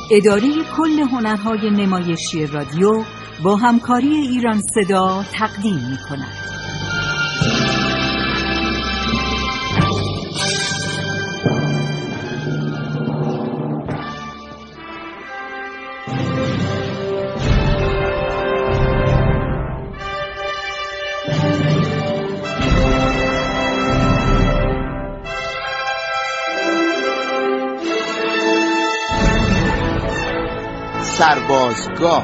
اداره کل هنرهای نمایشی رادیو با همکاری ایران صدا تقدیم می‌کند. سربازگاه.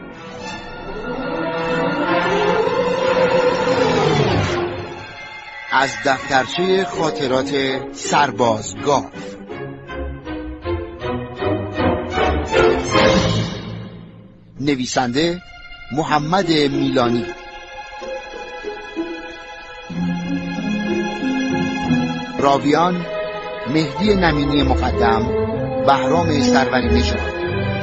از دفترچه خاطرات سربازگاه. نویسنده محمد میلانی. راویان مهدی نمینی مقدم، بهرام سروری نژاد.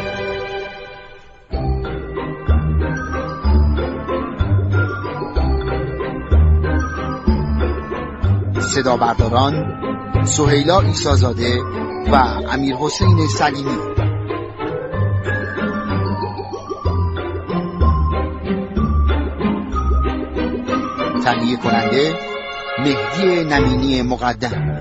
صدا برداران سهیلا عیسی‌زاده و امیرحسین سلیمی. تهیه کننده مهدی نمینی مقدم.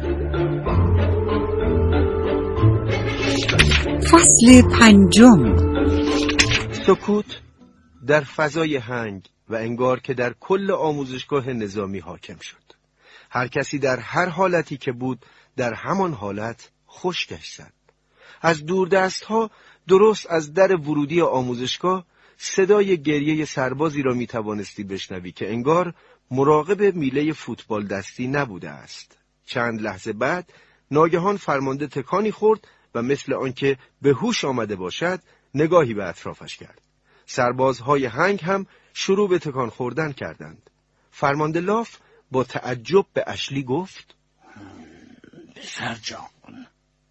فصل 5. سکوت در فضای هنگ و انگار که در کل آموزشگاه نظامی حاکم شد. هر کسی در هر حالتی که بود در همان حالت خشکش زد. از دوردستها درست از در ورودی آموزشگاه صدای گریه سربازی را می توانستی بشنوی که انگار مراقب میله فوتبال دستی نبوده است. چند لحظه بعد ناگهان فرمانده تکانی خورد و مثل آنکه به هوش آمده باشد نگاهی به اطرافش کرد. سربازهای هنگ هم شروع به تکان خوردن کردند. فرمانده لاف با تعجب به اشلی گفت: پسر جان،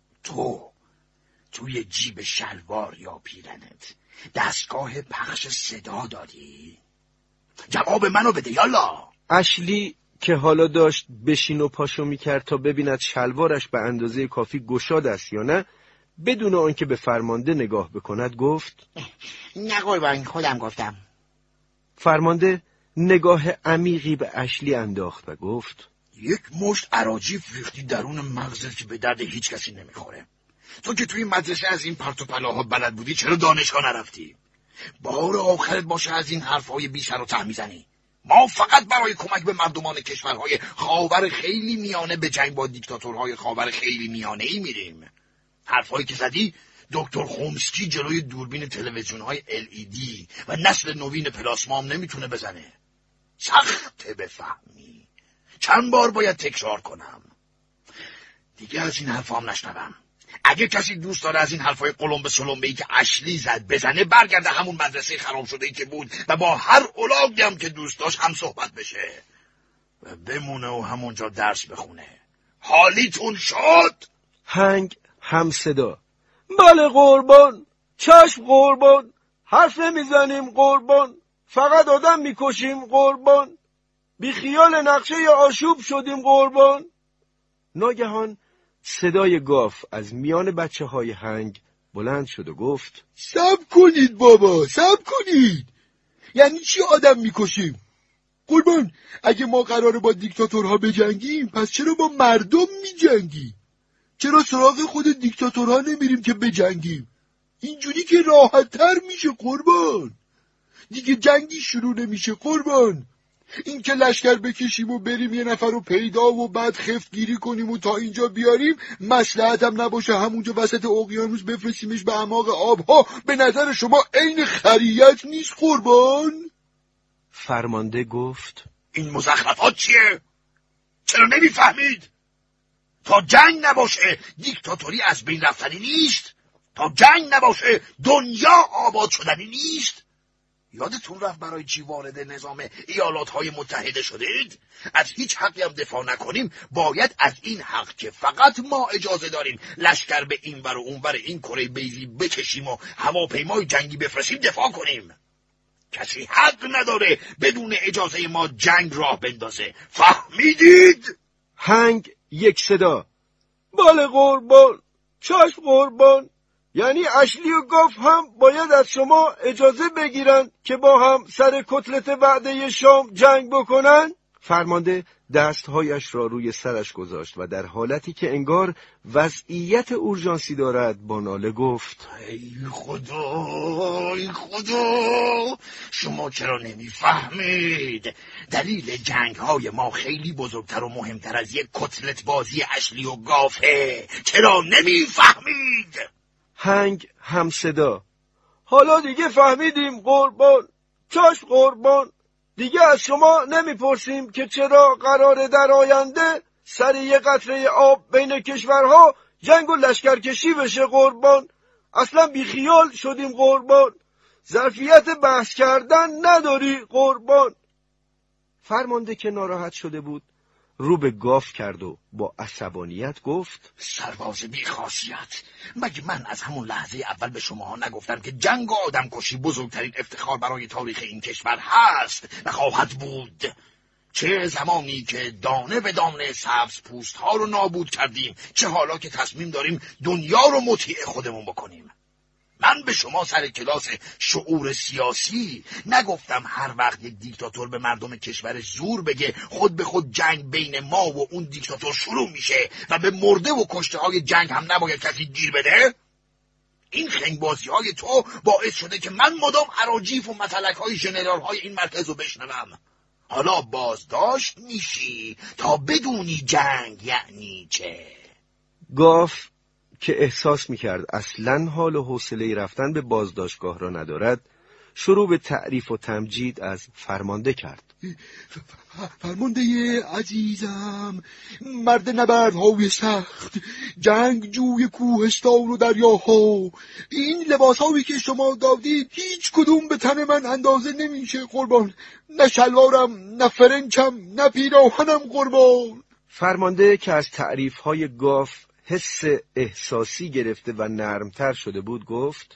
توی جیب شلوار یا پیرنت دستگاه پخش صدا داری؟ جواب منو بده یالا. اشلی که حالا داشت بشین و پاشو میکرد تا ببیند شلوارش به اندازه کافی گشاد است یا نه، بدون آنکه به فرمانده نگاه بکند گفت: نه قربان، خودم گفتم. فرمانده نگاه عمیقی به اشلی انداخت و گفت: یک مشت اراجیف ریختی درون مغزت که به درد هیچ کسی نمیخوره. تو که توی مدرسه از این پرت و پلاها بلد بودی، چرا دانشگاه نرفتی؟ بار آخرت باشه از این حرفهای بی سر و ته میزنی. ما فقط برای کمک به مردمان کشورهای خاور خیلی میانه به جنگ با دیکتاتورهای خاور خیلی میانه ای میریم. حرفهایی که زدی دکتر خومسکی جلوی دوربین تلویزیون‌های LED و نسل نوین پلاسما هم نمیتونه بزنه. سخته بفهمی. چند بار باید تکرار کنم؟ دیگه از این حرفا هم نشنوم. اگه کسی دوست داره از این حرفای قلمبه سلمبه‌ای که اشلی زد بزنه، برگرده همون مدرسه خراب شده‌ای که بود و با هر اولاغی هم که دوست داشت هم صحبت بشه و بمونه و همونجا درس بخونه. حالیتون شد؟ هنگ هم صدا: بله قربان، چشم قربان، حرف نمیزنیم قربان، فقط آدم میکشیم قربان، بی خیال نقشه آشوب شدیم قربان. ناگهان صدای گاف از میان بچه های هنگ بلند شد و گفت: صبر کنید بابا، صبر کنید. یعنی چی آدم میکشیم؟ قربان، اگه ما قراره با دیکتاتورها بجنگیم، پس چرا با مردم میجنگیم؟ چرا سراغ خود دیکتاتورها نمیریم که بجنگیم؟ اینجوری که راحت تر میشه قربان. دیگه جنگی شروع نمیشه قربان. این که لشکر بکشیم و بریم یه نفر رو پیدا و بعد خفتگیری کنیم و تا اینجا بیاریم، مصلحت هم نباشه همونجا وسط اقیانوس بفرستیمش به اعماق آبها، به نظر شما عین خریت نیست قربان؟ فرمانده گفت: این مزخرفات چیه؟ چرا نمیفهمید؟ تا جنگ نباشه دیکتاتوری از بین رفتنی نیست. تا جنگ نباشه دنیا آباد شدنی نیست. یادتون رفت برای چی وارد نظام ایالاتهای متحده شدید؟ از هیچ حقی هم دفاع نکنیم، باید از این حق که فقط ما اجازه داریم لشکر به این ور و اون ور این کره بیضی بکشیم و هواپیمای جنگی بفرستیم دفاع کنیم. کسی حق نداره بدون اجازه ما جنگ راه بندازه. فهمیدید؟ هنگ یک صدا: بله قربان، چشم قربان، یعنی اشلی و گاف هم باید از شما اجازه بگیرن که با هم سر کتلت وعده شام جنگ بکنن؟ فرمانده دستهایش را روی سرش گذاشت و در حالتی که انگار وضعیت اورژانسی دارد با ناله گفت: ای خدا، ای خدا، شما چرا نمیفهمید؟ دلیل جنگ های ما خیلی بزرگتر و مهمتر از یک کتلت بازی اشلی و گافه. چرا نمیفهمید؟ هنگ هم صدا: حالا دیگه فهمیدیم قربان. چشم قربان. دیگه از شما نمیپرسیم که چرا قراره در آینده سر یه قطره آب بین کشورها جنگ و لشکرکشی بشه قربان. اصلا بیخیال شدیم قربان. ظرفیت بحث کردن نداری قربان. فرمانده که ناراحت شده بود رو به گاف کرد و با عصبانیت گفت: سرباز بی‌خاصیت، مگه من از همون لحظه اول به شماها نگفتم که جنگ و آدمکشی بزرگترین افتخار برای تاریخ این کشور هست و خواهد بود؟ چه زمانی که دانه به دانه سبز پوست ها رو نابود کردیم، چه حالا که تصمیم داریم دنیا رو مطیع خودمون بکنیم. من به شما سر کلاس شعور سیاسی نگفتم هر وقت یک دیکتاتور به مردم کشورش زور بگه خود به خود جنگ بین ما و اون دیکتاتور شروع میشه و به مرده و کشته های جنگ هم نباید کسی گیر بده؟ این خنگبازی های تو باعث شده که من مدام اراجیف و متلک های ژنرال های این مرکز رو بشنوم. حالا بازداشت میشی تا بدونی جنگ یعنی چه. گاف که احساس میکرد اصلاً حال و حوصله رفتن به بازداشتگاه را ندارد، شروع به تعریف و تمجید از فرمانده کرد. فرمانده عزیزم، مرد نبردهای سخت، جنگ جوی کوهستان و دریاها، این لباسهایی که شما دادید هیچ کدوم به تن من اندازه نمیشه قربان. نه شلوارم، نه فرنچم، نه پیراهنم قربان. فرمانده که از تعریفهای گاف حس احساسی گرفته و نرمتر شده بود گفت: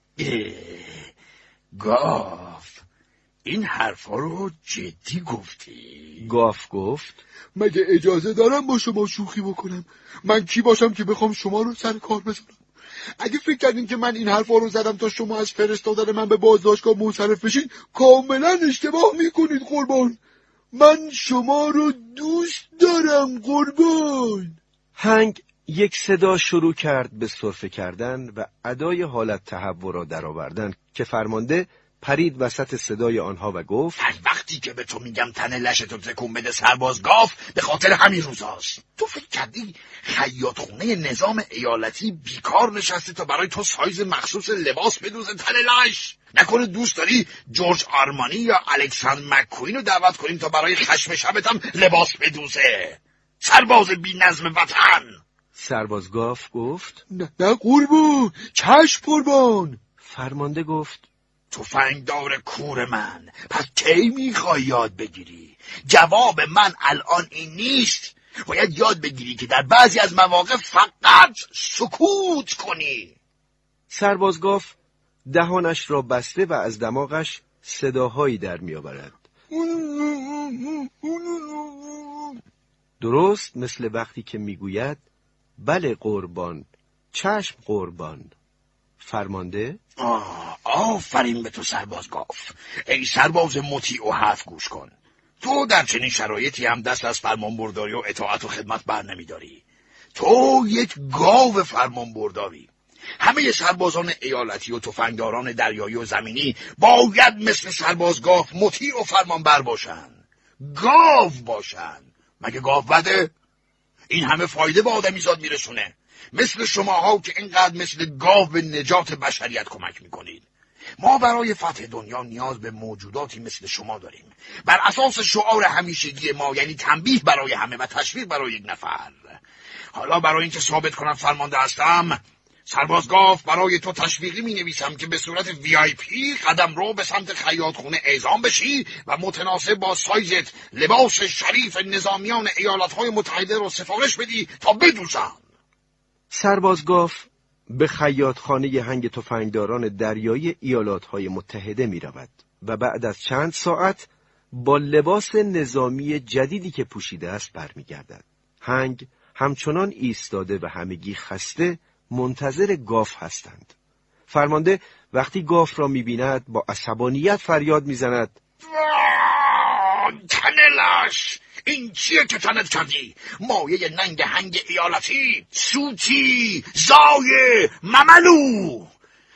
گاف، این حرفا رو جدی گفتی؟ گاف گفت: مگه اجازه دارم با شما شوخی بکنم؟ من کی باشم که بخوام شما رو سر کار بزنم؟ اگه فکر کردین که من این حرفا رو زدم تا شما از فرستادن من به بازداشتگاه منصرف بشین، کاملا اشتباه میکنید قربان. من شما رو دوست دارم قربان. هنگ یک صدا شروع کرد به سرفه کردن و ادای حالت تهوع را درآوردن که فرمانده پرید وسط صدای آنها و گفت: هر وقتی که به تو میگم تن لشتو تکون بده سرباز گاف، به خاطر همین روزاست. تو فکر کردی خیاطخونه نظام ایالتی بیکار نشسته تا برای تو سایز مخصوص لباس بدوزه تن لش؟ نکنه دوست داری جورج آرمانی یا الکساندر مک‌کوین رو دعوت کنیم تا برای خشم شبت هم لباس بدوزه؟ سرباز بی نظم وطن. سرباز گاف گفت: نه قربان، چشم قربان. فرمانده گفت: تفنگدار کور من، پس کی میخوای یاد بگیری؟ جواب من الان این نیست. باید یاد بگیری که در بعضی از مواقع فقط سکوت کنی. سربازگاف دهانش را بسته و از دماغش صداهایی در میآورد. درست مثل وقتی که میگوید: بله قربان، چشم قربان. فرمانده: آفرین به تو سرباز گاف. ای سرباز مطیع و حرف گوش کن. تو در چنین شرایطی هم دست از فرمانبرداری و اطاعت و خدمت بر نمیداری. تو یک گاو فرمانبرداری. همه سربازان ایالتی و تفنگداران دریایی و زمینی باید مثل سرباز گاف مطیع و فرمانبر باشن. گاو باشن. مگه گاو بده؟ این همه فایده به آدمیزاد میرسونه. مثل شماها که اینقدر مثل گاو به نجات بشریت کمک میکنید. ما برای فتح دنیا نیاز به موجوداتی مثل شما داریم. بر اساس شعار همیشگی ما، یعنی تنبیه برای همه و تشویق برای یک نفر. حالا برای اینکه ثابت کنم فرمانده هستم، سرباز گاف برای تو تشویقی می نویسم که به صورت VIP قدم رو به سمت خیاطخونه اعزام بشی و متناسب با سایزت لباس شریف نظامیان ایالاتهای متحده رو سفارش بدی تا بدوزن. سرباز گاف به خیاطخانه هنگ تفنگداران دریایی ایالاتهای متحده می رود و بعد از چند ساعت با لباس نظامی جدیدی که پوشیده است برمیگردد. هنگ همچنان ایستاده و همگی خسته منتظر گاف هستند. فرمانده وقتی گاف را می‌بیند با عصبانیت فریاد می‌زند: تنلاش! این چیه که تنت کردی؟ مایه ننگ هنگ ایالتی، سوتی، زایه، مملو!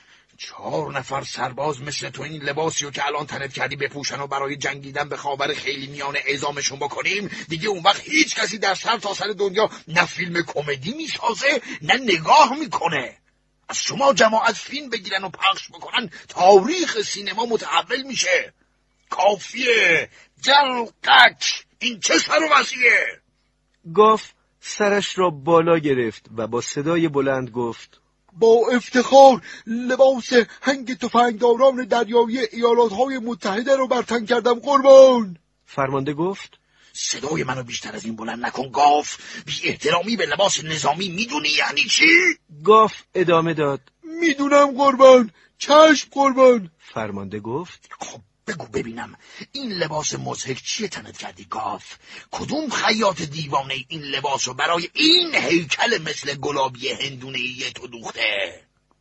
4 نفر سرباز مثل تو این لباسیو که الان تنت کردی بپوشن و برای جنگیدن به خاور خیلی میان اعزامشون بکنیم، دیگه اون وقت هیچ کسی در سر تا سر دنیا نه فیلم کمدی میسازه نه نگاه میکنه. از شما جماعت فیلم بگیرن و پخش بکنن تاریخ سینما متحول میشه. کافیه، جلقک! این چه سر و وضعیه؟ گاف سرش را بالا گرفت و با صدای بلند گفت: با افتخار لباس هنگ تفنگداران دریایی ایالاتهای متحده رو بر تن کردم قربان. فرمانده گفت: صدای منو بیشتر از این بلند نکن گاف. بی احترامی به لباس نظامی میدونی یعنی چی؟ گاف ادامه داد: میدونم قربان، چشم قربان. فرمانده گفت: خب بگو ببینم این لباس مضحک چیه تنت کردی گاف؟ کدوم خیاط دیوانه این لباسو برای این هیکل مثل گلابی هندونه‌ای تو دوخته؟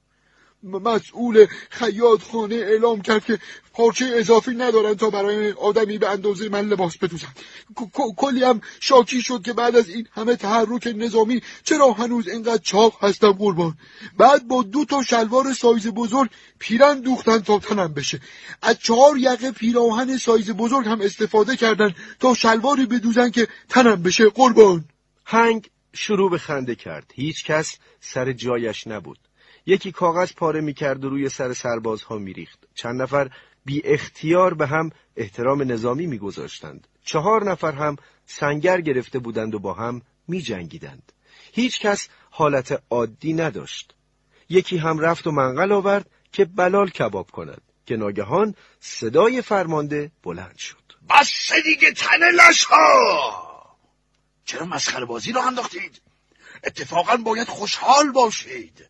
مسئول خیاط خانه اعلام کرد که پارچه اضافی ندارن تا برای آدمی به اندازه من لباس بدوزن. کلی هم شاکی شد که بعد از این همه تحرک نظامی چرا هنوز اینقدر چاق هستم قربان. بعد با 2 شلوار سایز بزرگ پیرن دوختن تا تنم بشه. از 4 یقه پیراهن سایز بزرگ هم استفاده کردن تا شلواری بدوزن که تنم بشه قربان. هنگ شروع به خنده کرد. هیچ کس سر جایش نبود. یکی کاغذ پاره می‌کرد و روی سر سربازها می‌ریخت. چند نفر بی اختیار به هم احترام نظامی می‌گذاشتند. 4 نفر هم سنگر گرفته بودند و با هم می‌جنگیدند. هیچ کس حالت عادی نداشت. یکی هم رفت و منقل آورد که بلال کباب کند که ناگهان صدای فرمانده بلند شد: بس دیگه تنلش‌ها! چرا مسخره بازی رو انداختید؟ اتفاقاً باید خوشحال باشید.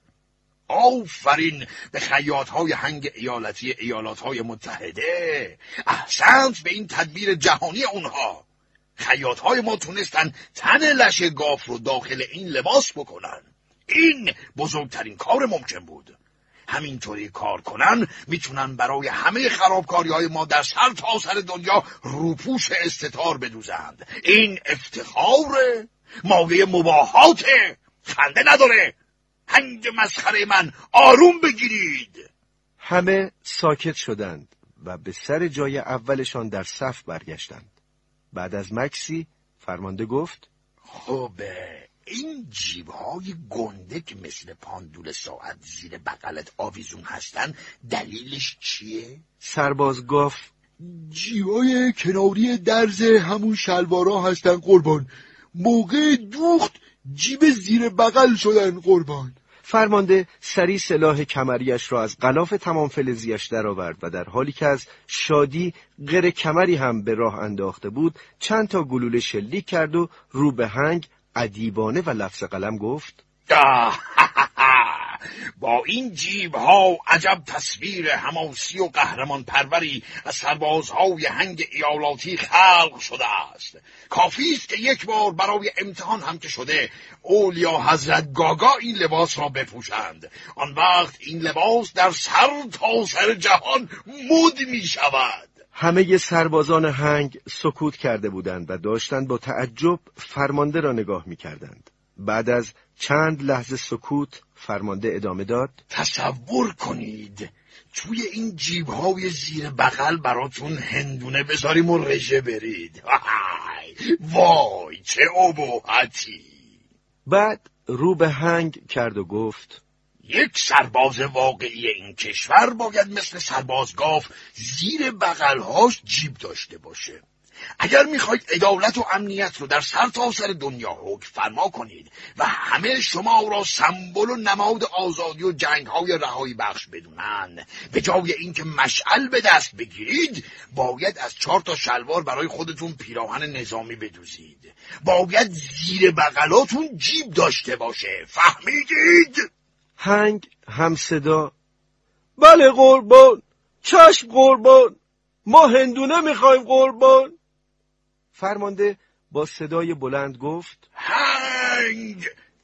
آفرین به خیاط‌های هنگ ایالتی ایالات‌های متحده. احسنت به این تدبیر جهانی اونها. خیاط‌های ما تونستن تن لش گاف رو داخل این لباس بکنن. این بزرگترین کار ممکن بود. همینطوری کار کنن میتونن برای همه خرابکاری‌های ما در سر تا سر دنیا روپوش استتار بدوزند. این افتخاره، مایه مباهاته، خنده نداره. هنگ مسخره من، آروم بگیرید. همه ساکت شدند و به سر جای اولشان در صف برگشتند. بعد از مکسی فرمانده گفت: خب این جیب‌های گنده که مثل پاندول ساعت زیر بغلت آویزون هستن دلیلش چیه؟ سرباز گاف: جیبای کناری درز همون شلوارا هستن قربان. موقع دوخت جیب زیر بغل شدن قربان. فرمانده سری سلاح کمریش را از غلاف تمام فلزیش درآورد و در حالی که از شادی غر کمری هم به راه انداخته بود چند تا گلوله شلیک کرد و رو به هنگ ادیبانه و لفظ قلم گفت: با این جیب‌ها عجب تصویر حماسی و قهرمان پروری از سربازهای هنگ ایالاتی خلق شده است. کافی است که یک بار برای امتحان هم که شده اولیا حضرت گاگا این لباس را بپوشند. آن وقت این لباس در سر تا سر جهان مد می شود. همه سربازان هنگ سکوت کرده بودند و داشتند با تعجب فرمانده را نگاه می کردند. بعد از چند لحظه سکوت فرمانده ادامه داد: تصور کنید توی این جیب‌های زیر بغل براتون هندونه بذاریم و رژه برید. وای چه ابهتی. بعد رو به هنگ کرد و گفت: یک سرباز واقعی این کشور باید مثل سرباز گاف زیر بغلهاش جیب داشته باشه. اگر میخواید عدالت و امنیت رو در سر تا سر دنیا حکم فرما کنید و همه شما را سمبل و نماد آزادی و جنگ‌های رهایی بخش بدونن، به جای اینکه مشعل به دست بگیرید باید از 4 شلوار برای خودتون پیراهن نظامی بدوزید. باید زیر بغلاتون جیب داشته باشه. فهمیدید؟ هنگ هم صدا: بله قربان، چشم قربان، ما هندونه میخوایم قربان. فرمانده با صدای بلند گفت: هنگ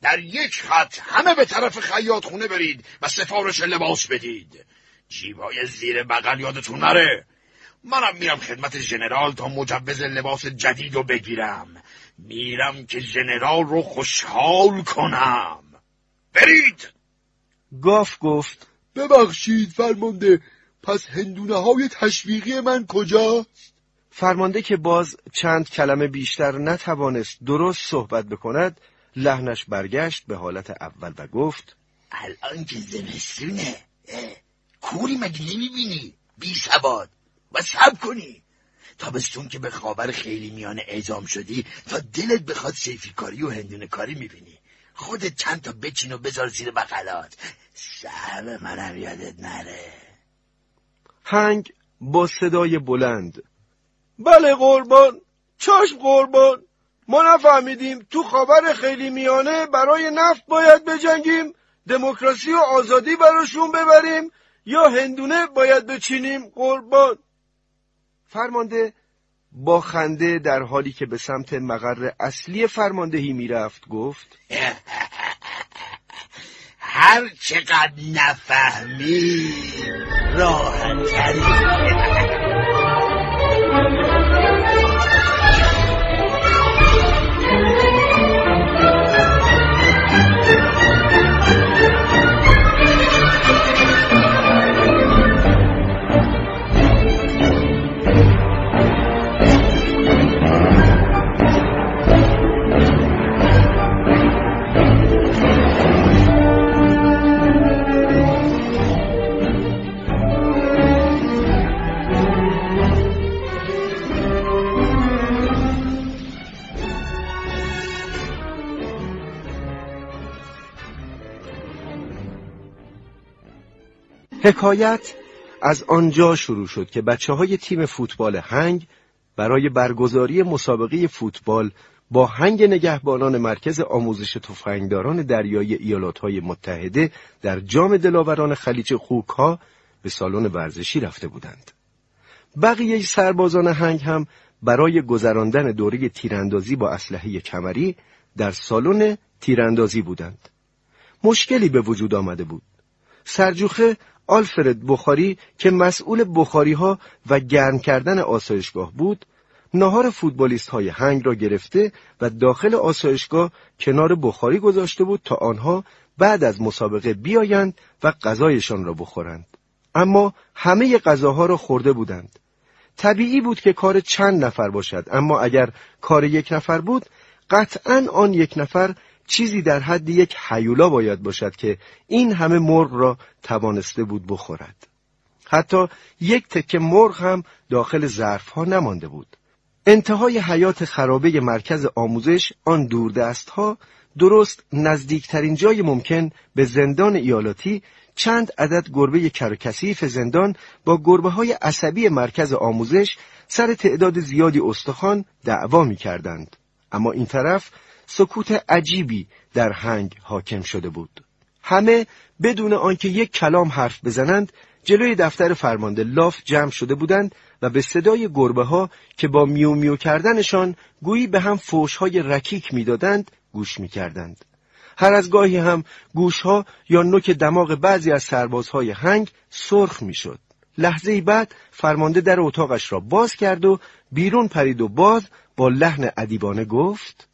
در یک خط همه به طرف خیاط خونه برید و سفارش لباس بدید. جیبای زیر بغل یادتون نره. منم میرم خدمت ژنرال تا مجوز لباس جدید رو بگیرم. میرم که ژنرال رو خوشحال کنم. برید. گاف گفت ببخشید فرمانده، پس هندونه های تشویقی من کجا؟ فرمانده که باز چند کلمه بیشتر نتوانست درست صحبت بکند، لحنش برگشت به حالت اول و گفت الان که زمستونه، کوری مگه نمیبینی؟ بی سواد و صبر کنی تابستون که به خاور خیلی میانه اعزام شدی تا دلت بخواد سیفیکاری و هندونه کاری میبینی. خودت چند تا بچین و بذار زیر بغلات. صعب منم یادت نره. هنگ با صدای بلند بله قربان، چشم قربان. ما نفهمیدیم تو خاور خیلی میانه برای نفت باید بجنگیم، دموکراسی و آزادی براشون ببریم، یا هندونه باید بچینیم قربان. فرمانده با خنده در حالی که به سمت مقر اصلی فرماندهی میرفت گفت هر چقدر نفهمی راحت تری. حکایت از آنجا شروع شد که بچه‌های تیم فوتبال هنگ برای برگزاری مسابقه فوتبال با هنگ نگهبانان مرکز آموزش تفنگداران دریایی ایالات‌های متحده در جام دلاوران خلیج خوک‌ها به سالن ورزشی رفته بودند. بقیه سربازان هنگ هم برای گذراندن دوره تیراندازی با اسلحه کمری در سالن تیراندازی بودند. مشکلی به وجود آمده بود. سرجوخه آلفرد بخاری که مسئول بخاری‌ها و گرم کردن آسایشگاه بود، ناهار فوتبالیست‌های هنگ را گرفته و داخل آسایشگاه کنار بخاری گذاشته بود تا آنها بعد از مسابقه بیایند و غذایشان را بخورند. اما همه غذاها را خورده بودند. طبیعی بود که کار چند نفر باشد، اما اگر کار یک نفر بود، قطعاً آن یک نفر چیزی در حد یک هیولا باید باشد که این همه مرغ را توانسته بود بخورد. حتی یک تکه مرغ هم داخل ظرف‌ها نمانده بود. انتهای حیات خرابه مرکز آموزش، آن دوردست‌ها، درست نزدیکترین جای ممکن به زندان ایالاتی، چند عدد گربه کرکسیف زندان با گربه‌های عصبی مرکز آموزش سر تعداد زیادی استخوان دعوا می‌کردند. اما این طرف سکوت عجیبی در هنگ حاکم شده بود. همه بدون آنکه یک کلام حرف بزنند جلوی دفتر فرمانده لاف جمع شده بودند و به صدای گربه‌ها که با میو میو کردنشان گویی به هم فحش‌های رکیک می‌دادند گوش می‌کردند. هر از گاهی هم گوش‌ها یا نوک دماغ بعضی از سربازهای هنگ سرخ می‌شد. لحظه‌ای بعد فرمانده در اتاقش را باز کرد و بیرون پرید و باز با لحن ادیبانه گفت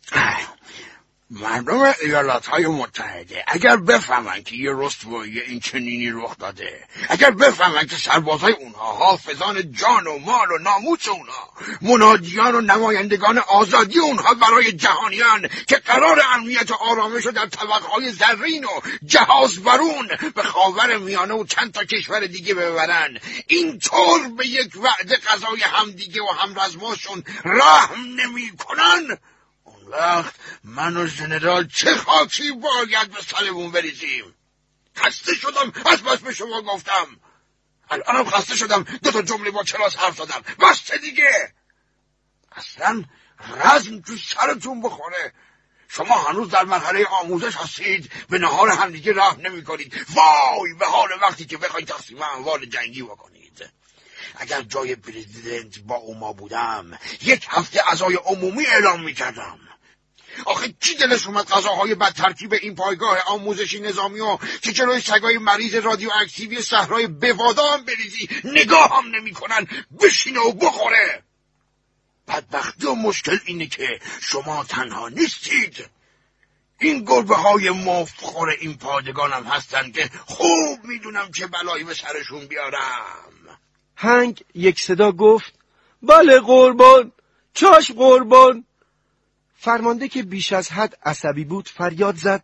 مردم ایالاتهای متحده اگر بفهمن که یه رسوایی این چنینی رخ داده، اگر بفهمن که سربازهای اونها حافظان جان و مال و ناموس اونها، منادیان و نمایندگان آزادی اونها برای جهانیان که قرار امنیت و آرامش رو در طبقهای زرین و جهاز برون به خاور میانه و چند تا کشور دیگه ببرن، اینطور به یک وعده غذای همدیگه و همرزماشون رحم نمی کنن، وقت من و ژنرال چه خاکی باید به سرمون بریزیم. خسته شدم از بس به شما گفتم. الانم خسته شدم 2 جمله با کلاس حرف زدم. بس دیگه. اصلا رزم تو سرتون بخوره. شما هنوز در مرحله آموزش هستید، به نهار همدیگه رحم نمی کنید. وای به حال وقتی که بخواید تقسیم اموال جنگی بکنید. اگر جای پرزیدنت با اوما بودم 1 هفته عزای عمومی اعلام میکردم. آخه کی دلش اومد غذاهای بد ترکیب این پایگاه آموزشی نظامی و که جلوی سگای مریض رادیواکتیوی صحرای بوادا هم بریزی نگاه هم نمی کنن بشینه و بخوره. بدبختی و مشکل اینه که شما تنها نیستید. این گربه های مفتخور این پادگان هم هستن که خوب میدونم چه بلایی به سرشون بیارم. هنگ یک صدا گفت بله قربان، چشم قربان. فرمانده که بیش از حد عصبی بود فریاد زد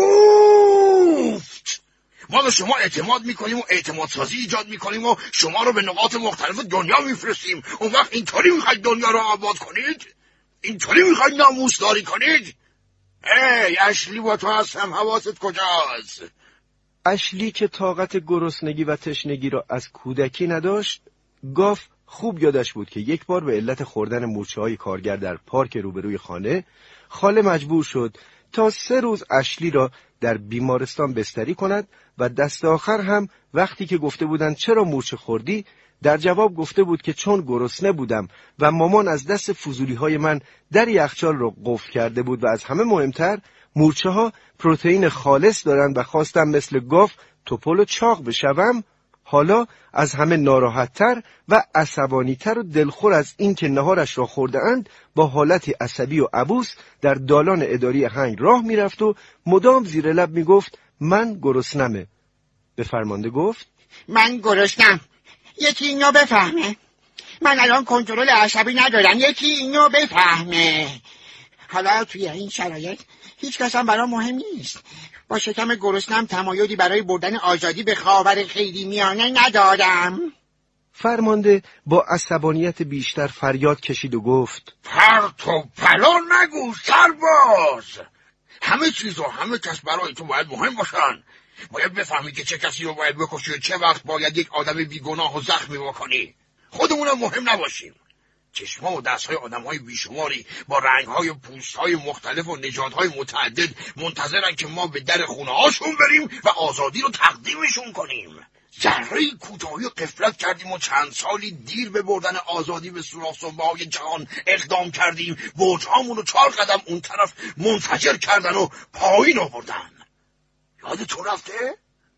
کوفت! ما به شما اعتماد میکنیم و اعتماد سازی ایجاد میکنیم و شما رو به نقاط مختلف دنیا میفرستیم. اون وقت اینطوری میخواید دنیا رو آباد کنید؟ اینطوری میخواید ناموسداری کنید؟ ای اشلی با تو هستم، حواست کجاست؟ اشلی که طاقت گرسنگی و تشنگی را از کودکی نداشت، گاف خوب یادش بود که یک بار به علت خوردن مورچه‌های کارگر در پارک روبروی خاله مجبور شد تا 3 روز اشلی را در بیمارستان بستری کند و دست آخر هم وقتی که گفته بودند چرا مورچه خوردی، در جواب گفته بود که چون گرسنه بودم و مامان از دست فضولی‌های من در یخچال را قفل کرده بود و از همه مهمتر مورچه‌ها پروتئین خالص دارند و خواستم مثل گاف توپل و چاق بشوم، حالا از همه ناراحت‌تر و عصبانی‌تر و دلخور از این که نهارش را خورده‌اند با حالتی عصبی و عبوس در دالان اداری هنگ راه می‌رفت و مدام زیر لب می‌گفت من گرسنمه. به فرمانده گفت من گرسنم، یکی اینو بفهمه. من الان کنترل عصبی ندارم، یکی اینو بفهمه. حالا توی این شرایط هیچ کس هم برام مهم نیست. با شکم گرسنم تمایلی برای بردن آزادی به خاور خیلی میانه ندارم. فرمانده با عصبانیت بیشتر فریاد کشید و گفت پرت و پلا نگو سرباز. همه چیز و همه کس برای تو باید مهم باشن. باید بفهمی که چه کسی رو باید بکشی و چه وقت باید یک آدم بیگناه و زخمی بکنی. خودمونم مهم نباشیم. چشم‌ها و دست‌های آدم‌های بیشماری با رنگ‌های و پوست‌های مختلف و نژادهای متعدد منتظرن که ما به در خونه‌هاشون بریم و آزادی رو تقدیمشون کنیم. ذره‌ای کوتاهی و غفلت کردیم و چند سالی دیر به بردن آزادی به سوراخ سنبه‌های جهان اقدام کردیم. برج‌هامون رو 4 قدم اون طرف منفجر کردن و پایین آوردن. یادتون رفته؟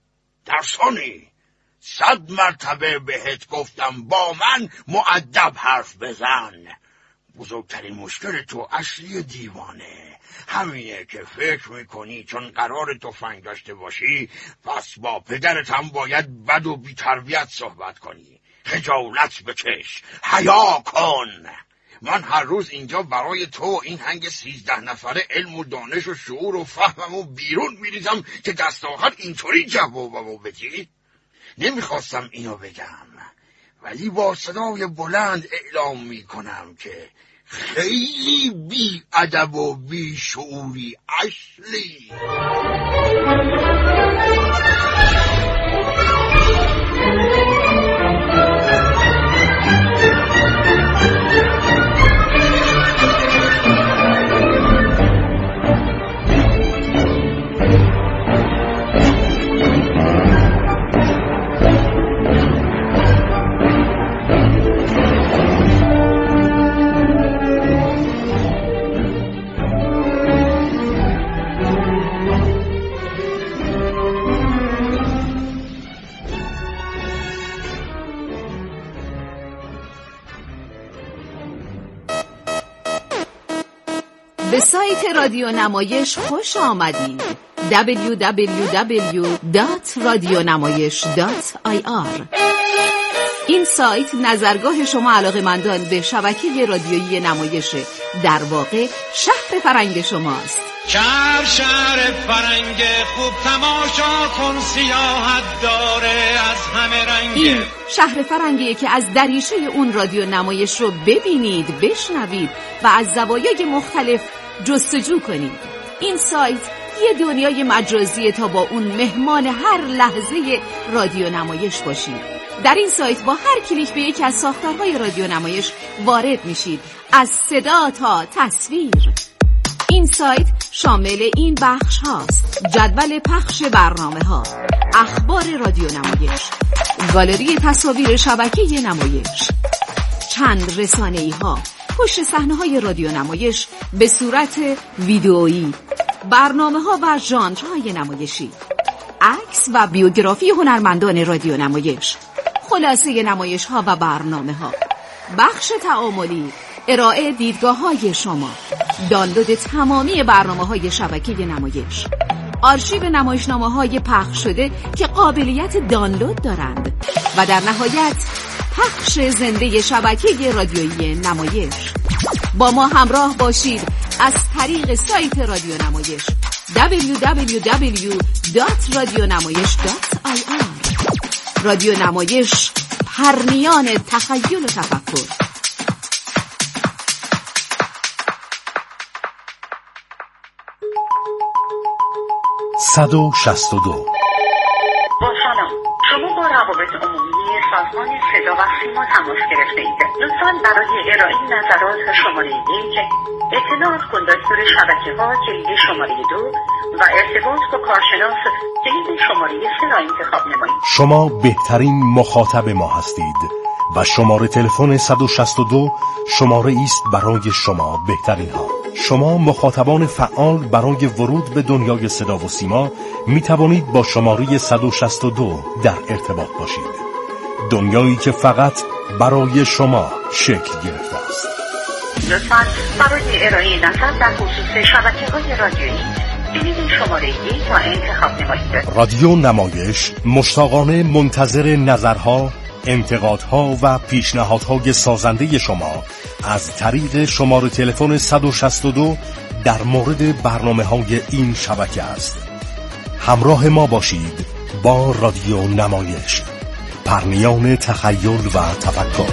در ثانی 100 مرتبه بهت گفتم با من مؤدب حرف بزن. بزرگترین مشکل تو اصلی دیوانه همینه که فکر میکنی چون قرار تفنگ داشته باشی پس با پدرت هم باید بد و بی‌تربیت صحبت کنی. خجالت بکش، حیا کن. من هر روز اینجا برای تو این هنگ 13 نفره علم و دانش و شعور و فهممو بیرون میریزم که دست آخر اینطوری جوابمو بدی. نمیخواستم اینو بگم ولی با صدای بلند اعلام میکنم که خیلی بی ادب و بی شعوری اشلی. به سایت رادیو نمایش خوش آمدید. www.radionamayish.ir. این سایت نظرگاه شما علاقه‌مندان به شبکه رادیویی نمایش، در واقع شهر فرنگ شماست. شهر فرنگ خوب تماشا کن، سیاحت داره از همه رنگ. این شهر فرنگیه که از دریچه اون رادیو نمایش رو ببینید، بشنوید و از زوایای مختلف جستجو کنید. این سایت یه دنیای مجازیه تا با اون مهمان هر لحظه رادیو نمایش باشید. در این سایت با هر کلیک به یکی از ساختارهای رادیو نمایش وارد میشید، از صدا تا تصویر. این سایت شامل این بخش هاست: جدول پخش برنامه ها، اخبار رادیو نمایش، گالری تصاویر شبکه نمایش، چند رسانه‌ای ها، پشت صحنه‌های رادیو نمایش به صورت ویدئویی، برنامه‌ها و ژانرهای نمایشی، عکس و بیوگرافی هنرمندان رادیو نمایش، خلاصه نمایش‌ها و برنامه‌ها، بخش تعاملی، ارائه دیدگاه‌های شما، دانلود تمامی برنامه‌های شبکه نمایش، آرشیو نمایشنامه‌های پخش شده که قابلیت دانلود دارند و در نهایت پخش زنده شبکه رادیویی نمایش. با ما همراه باشید از طریق سایت رادیو نمایش www.radionamayesh.ir. رادیو نمایش، پرنیان تخیل و تفکر. با سلام، شما با روابط عمومی سازمان صدا و سیما تماس گرفته اید. لطفاً برای ارائه نظرات شماره 1 اطلاعات کن دستور شبکه‌ها کلید شماره 2 و ارتباط با کارشناس کلید شماره 3 را انتخاب نمایید. شما بهترین مخاطب ما هستید و شماره تلفن 162 شماره است برای شما بهترین ها. شما مخاطبان فعال برای ورود به دنیای صدا و سیما می توانید با شماره 162 در ارتباط باشید. دنیایی که فقط برای شما شکل گرفته است. لطفاً برای ارائه نظر در خصوص شبکه‌های رادیویی کلید شماره 1 را انتخاب نمایید. رادیو نمایش مشتاقانه منتظر نظرها، انتقادها و پیشنهادهای سازنده شما از طریق شماره تلفن 162 در مورد برنامه‌های این شبکه است. همراه ما باشید با رادیو نمایش، پرنیان تخیل و تفکر.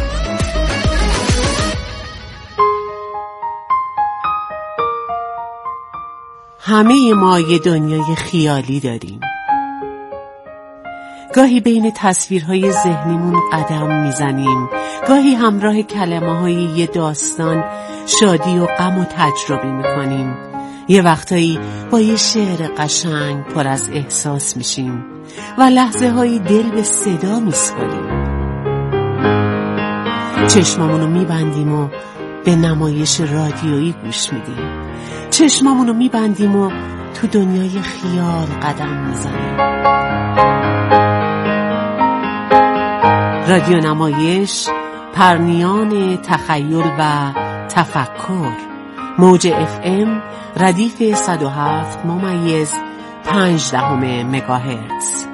همه ما یه دنیای خیالی داریم. گاهی بین تصویرهای ذهنیمون قدم میزنیم، گاهی همراه کلمه‌های یه داستان شادی و غم و تجربه میکنیم. یه وقتایی با یه شعر قشنگ پر از احساس میشیم و لحظه هایی دل به صدا میسپاریم. چشمامونو میبندیم و به نمایش رادیویی گوش میدیم. چشمامونو میبندیم و تو دنیای خیال قدم میزنیم. رادیو نمایش، پرنیان تخیل و تفکر. موج FM ردیف 107.5 مگاهرتز.